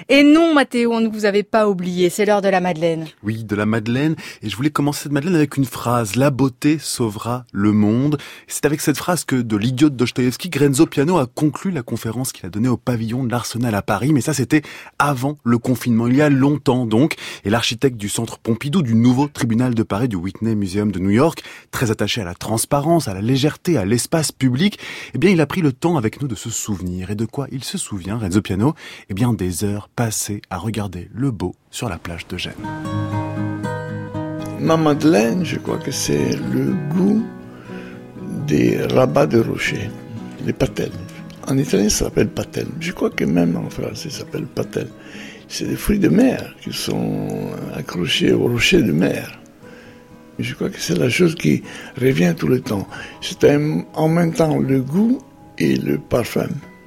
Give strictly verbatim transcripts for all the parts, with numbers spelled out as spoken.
Et non, Mathéo, on ne vous avait pas oublié, c'est l'heure de la Madeleine. Oui, de la Madeleine. Et je voulais commencer cette Madeleine avec une phrase. La beauté sauvera le monde. C'est avec cette phrase que de l'idiot de Dostoïevski, Renzo Piano a conclu la conférence qu'il a donnée au pavillon de l'Arsenal à Paris. Mais ça, c'était avant le confinement, il y a longtemps donc. Et l'architecte du centre Pompidou, du nouveau tribunal de Paris, du Whitney Museum de New York, très attaché à la transparence, à la légèreté, à l'espace public, eh bien, il a pris le temps avec nous de se souvenir. Et de quoi il se souvient, Renzo Piano? Eh bien, des heures passées à regarder le beau sur la plage de Gênes. Ma Madeleine, je crois que c'est le goût des rabats de rocher, les patelles. En italien, ça s'appelle patelle. Je crois que même en français, ça s'appelle patelle. C'est des fruits de mer qui sont accrochés au rocher de mer. Je crois que c'est la chose qui revient tout le temps. C'est en même temps le goût et le parfum.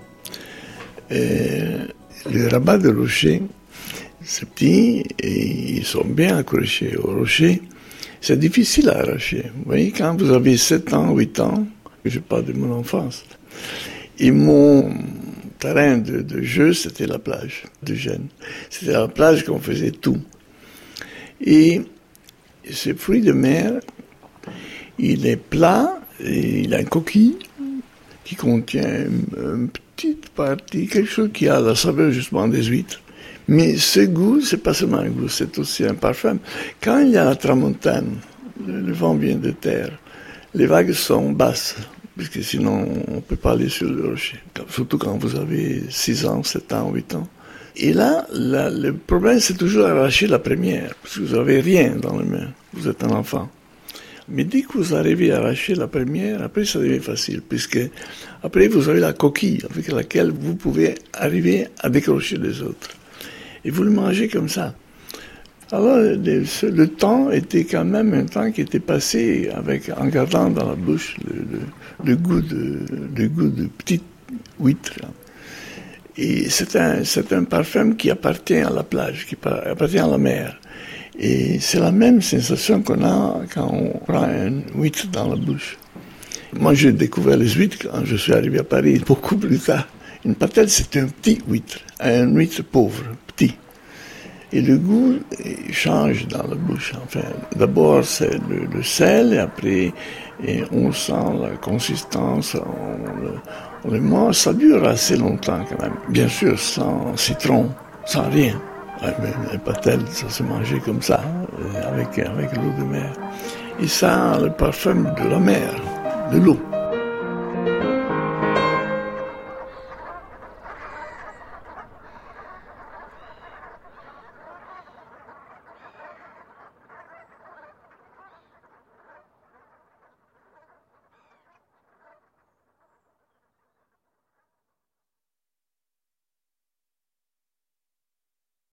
Et les rabats de rocher, c'est petit et ils sont bien accrochés au rocher. C'est difficile à arracher. Vous voyez, quand vous avez sept ans, huit ans, je parle de mon enfance, et mon terrain de, de jeu, c'était la plage de Gênes. C'était la plage qu'on faisait tout. Et ce fruit de mer, il est plat et il a une coquille qui contient une petite partie, quelque chose qui a la saveur justement des huîtres. Mais ce goût, c'est pas seulement un goût, c'est aussi un parfum. Quand il y a la tramontane, le, le vent vient de terre, les vagues sont basses, parce que sinon on peut pas aller sur le rocher, surtout quand vous avez six ans, sept ans, huit ans. Et là, là le problème, c'est toujours arracher la première, parce que vous n'avez rien dans les mains, vous êtes un enfant. Mais dès que vous arrivez à arracher la première, après ça devient facile, puisque après vous avez la coquille avec laquelle vous pouvez arriver à décrocher les autres. Et vous le mangez comme ça. Alors, le, le temps était quand même un temps qui était passé avec, en gardant dans la bouche le, le, le goût de, le goût de petites huîtres. Et c'est un, c'est un parfum qui appartient à la plage, qui appartient à la mer. Et c'est la même sensation qu'on a quand on prend une huître dans la bouche. Moi, j'ai découvert les huîtres quand je suis arrivé à Paris, beaucoup plus tard. Une patelle, c'est un petit huître, un huître pauvre, petit. Et le goût change dans la bouche. Enfin, d'abord, c'est le, le sel, et après, et on sent la consistance, on le, on le mange. Ça dure assez longtemps quand même. Bien sûr, sans citron, sans rien. Les patelles, ça se mangeait comme ça, avec, avec l'eau de mer. Et ça a le parfum de la mer, de l'eau.